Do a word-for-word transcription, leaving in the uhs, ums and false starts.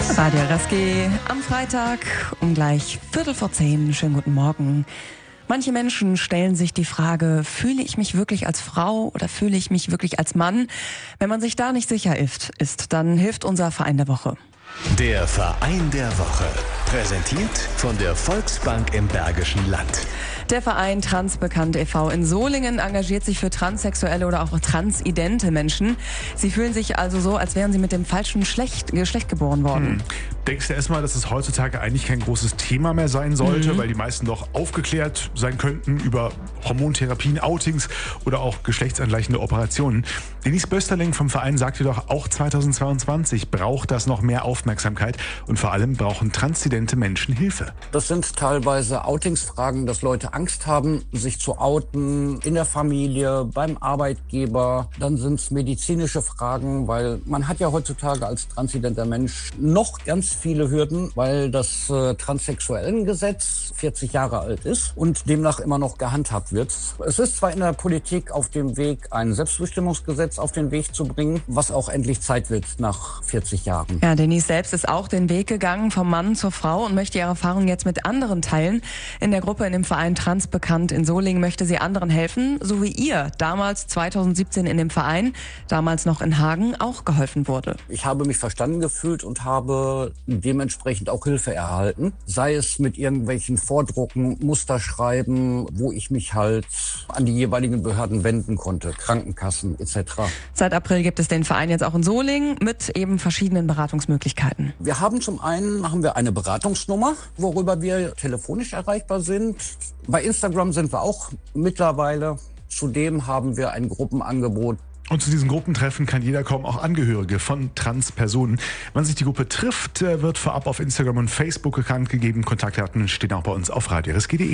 Radio R S G am Freitag um gleich Viertel vor zehn. Schönen guten Morgen. Manche Menschen stellen sich die Frage, fühle ich mich wirklich als Frau oder fühle ich mich wirklich als Mann? Wenn man sich da nicht sicher ist, ist dann hilft unser Verein der Woche. Der Verein der Woche, präsentiert von der Volksbank im Bergischen Land. Der Verein Transbekannt e V in Solingen engagiert sich für transsexuelle oder auch transidente Menschen. Sie fühlen sich also so, als wären sie mit dem falschen Geschlecht, Geschlecht geboren worden. Hm. Denkst du erstmal, dass es heutzutage eigentlich kein großes Thema mehr sein sollte, mhm. weil die meisten doch aufgeklärt sein könnten über Hormontherapien, Outings oder auch geschlechtsangleichende Operationen? Denise Bösterling vom Verein sagt jedoch, auch zweitausendzweiundzwanzig braucht das noch mehr Aufmerksamkeit und vor allem brauchen transidente Menschen Hilfe. Das sind teilweise Outingsfragen, dass Leute Angst haben, sich zu outen, in der Familie, beim Arbeitgeber. Dann sind es medizinische Fragen, weil man hat ja heutzutage als transidenter Mensch noch ganz viele Hürden, weil das äh, Transsexuellengesetz vierzig Jahre alt ist und demnach immer noch gehandhabt wird. Es ist zwar in der Politik auf dem Weg, ein Selbstbestimmungsgesetz auf den Weg zu bringen, was auch endlich Zeit wird nach vierzig Jahren. Ja, Denise selbst ist auch den Weg gegangen vom Mann zur Frau und möchte ihre Erfahrung jetzt mit anderen teilen. In der Gruppe in dem Verein Transbekannt in Solingen möchte sie anderen helfen, so wie ihr damals zweitausendsiebzehn in dem Verein, damals noch in Hagen, auch geholfen wurde. Ich habe mich verstanden gefühlt und habe dementsprechend auch Hilfe erhalten. Sei es mit irgendwelchen Vordrucken, Musterschreiben, wo ich mich halt an die jeweiligen Behörden wenden konnte, Krankenkassen et cetera. Seit April gibt es den Verein jetzt auch in Solingen mit eben verschiedenen Beratungsmöglichkeiten. Wir haben zum einen haben wir eine Beratungsnummer, worüber wir telefonisch erreichbar sind. Bei Instagram sind wir auch mittlerweile. Zudem haben wir ein Gruppenangebot. Und zu diesen Gruppentreffen kann jeder kommen, auch Angehörige von Transpersonen. Wenn sich die Gruppe trifft, wird vorab auf Instagram und Facebook bekannt gegeben. Kontaktdaten stehen auch bei uns auf radio r s g punkt d e.